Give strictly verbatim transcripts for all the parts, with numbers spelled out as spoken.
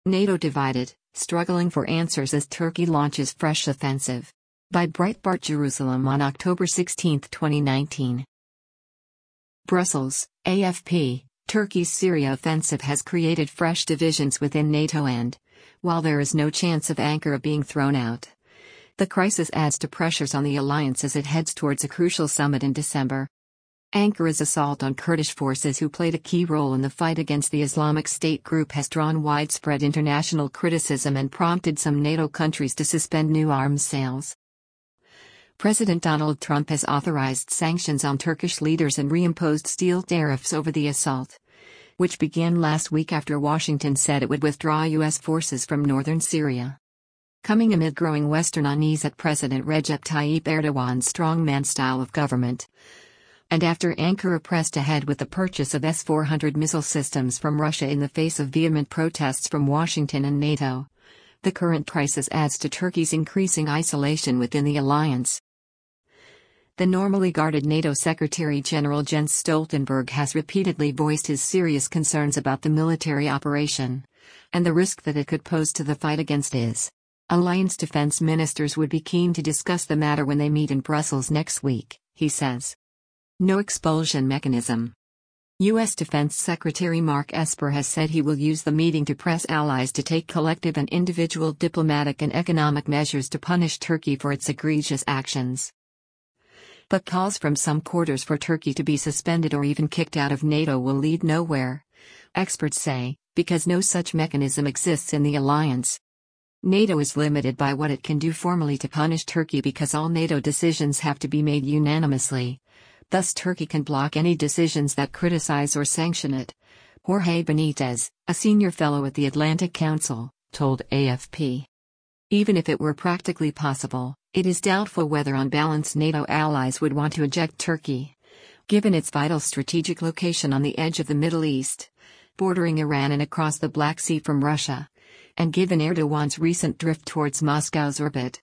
NATO divided, struggling for answers as Turkey launches fresh offensive. By Breitbart Jerusalem on October sixteenth, twenty nineteen. Brussels, A F P, Turkey's Syria offensive has created fresh divisions within NATO and, while there is no chance of Ankara being thrown out, the crisis adds to pressures on the alliance as it heads towards a crucial summit in December. Ankara's assault on Kurdish forces who played a key role in the fight against the Islamic State group has drawn widespread international criticism and prompted some NATO countries to suspend new arms sales. President Donald Trump has authorized sanctions on Turkish leaders and reimposed steel tariffs over the assault, which began last week after Washington said it would withdraw U S forces from northern Syria. Coming amid growing Western unease at President Recep Tayyip Erdogan's strongman style of government, and after Ankara pressed ahead with the purchase of S four hundred missile systems from Russia in the face of vehement protests from Washington and NATO, the current crisis adds to Turkey's increasing isolation within the alliance. The normally guarded NATO Secretary-General Jens Stoltenberg has repeatedly voiced his serious concerns about the military operation, and the risk that it could pose to the fight against IS. Alliance defense ministers would be keen to discuss the matter when they meet in Brussels next week, he says. No expulsion mechanism. U S Defense Secretary Mark Esper has said he will use the meeting to press allies to take collective and individual diplomatic and economic measures to punish Turkey for its egregious actions. But calls from some quarters for Turkey to be suspended or even kicked out of NATO will lead nowhere, experts say, because no such mechanism exists in the alliance. NATO is limited by what it can do formally to punish Turkey because all NATO decisions have to be made unanimously. Thus Turkey can block any decisions that criticize or sanction it. Jorge Benitez, a senior fellow at the Atlantic Council, told A F P. Even if it were practically possible, it is doubtful whether on balance NATO allies would want to eject Turkey, given its vital strategic location on the edge of the Middle East, bordering Iran and across the Black Sea from Russia, and given Erdogan's recent drift towards Moscow's orbit.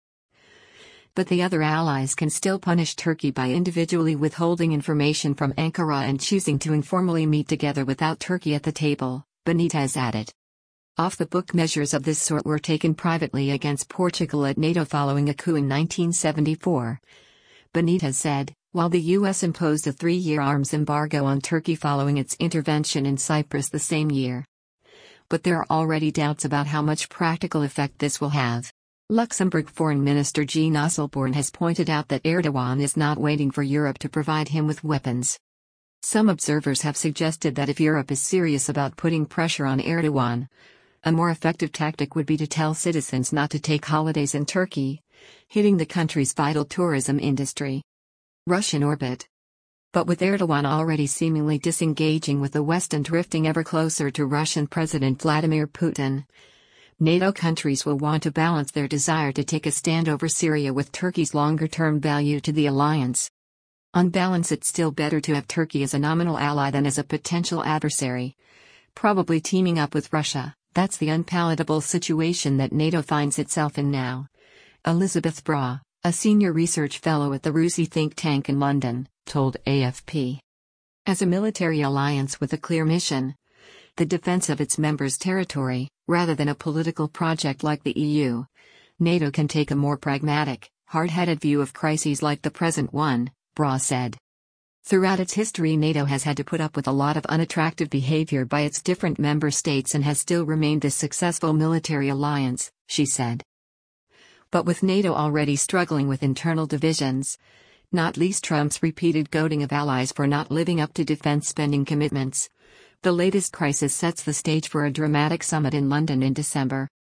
But the other allies can still punish Turkey by individually withholding information from Ankara and choosing to informally meet together without Turkey at the table, Benitez added. Off-the-book measures of this sort were taken privately against Portugal at NATO following a coup in nineteen seventy-four. Benitez said, while the U S imposed a three-year arms embargo on Turkey following its intervention in Cyprus the same year. But there are already doubts about how much practical effect this will have. Luxembourg Foreign Minister Jean Asselborn has pointed out that Erdogan is not waiting for Europe to provide him with weapons. Some observers have suggested that if Europe is serious about putting pressure on Erdogan, a more effective tactic would be to tell citizens not to take holidays in Turkey, hitting the country's vital tourism industry. Russian orbit. But with Erdogan already seemingly disengaging with the West and drifting ever closer to Russian President Vladimir Putin, NATO countries will want to balance their desire to take a stand over Syria with Turkey's longer-term value to the alliance. On balance, it's still better to have Turkey as a nominal ally than as a potential adversary, probably teaming up with Russia. That's the unpalatable situation that NATO finds itself in now. Elizabeth Bra, a senior research fellow at the RUSI think tank in London, told A F P. As a military alliance with a clear mission, the defense of its members' territory, rather than a political project like the E U, NATO can take a more pragmatic, hard-headed view of crises like the present one, Bra said. Throughout its history, NATO has had to put up with a lot of unattractive behavior by its different member states and has still remained this successful military alliance, she said. But with NATO already struggling with internal divisions, not least Trump's repeated goading of allies for not living up to defense spending commitments, the latest crisis sets the stage for a dramatic summit in London in December.